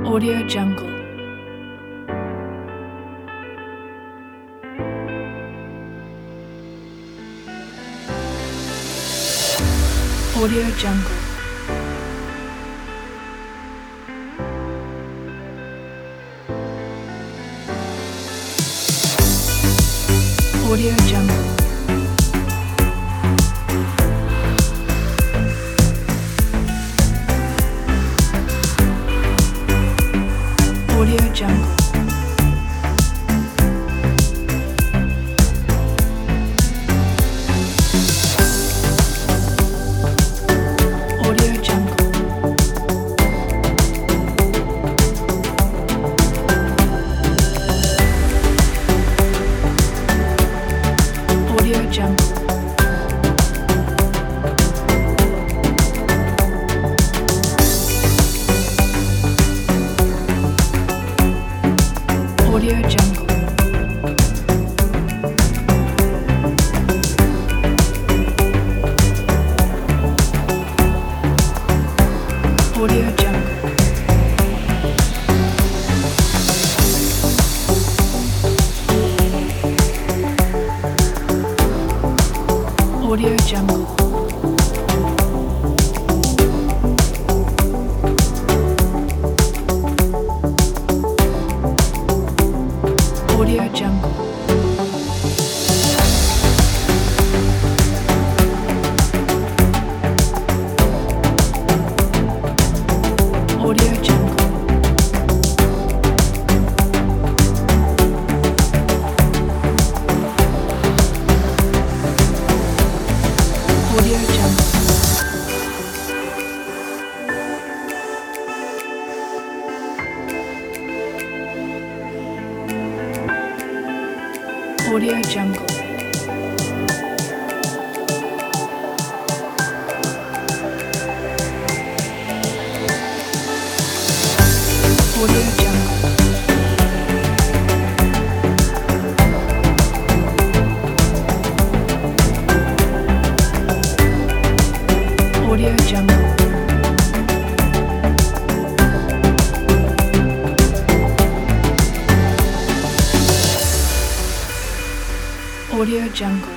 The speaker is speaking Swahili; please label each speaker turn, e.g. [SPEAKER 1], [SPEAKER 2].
[SPEAKER 1] Audio Jungle. Audio Jungle. Audio Jungle. Audio Jungle. Audio Jungle. Audio Jungle. Audio Jungle. Audio Jungle. Audio Jungle. Audio Jungle. Audio Jungle. Audio Jungle. Audio Jungle. Audio Jungle. Audio Jungle. Audio Jungle.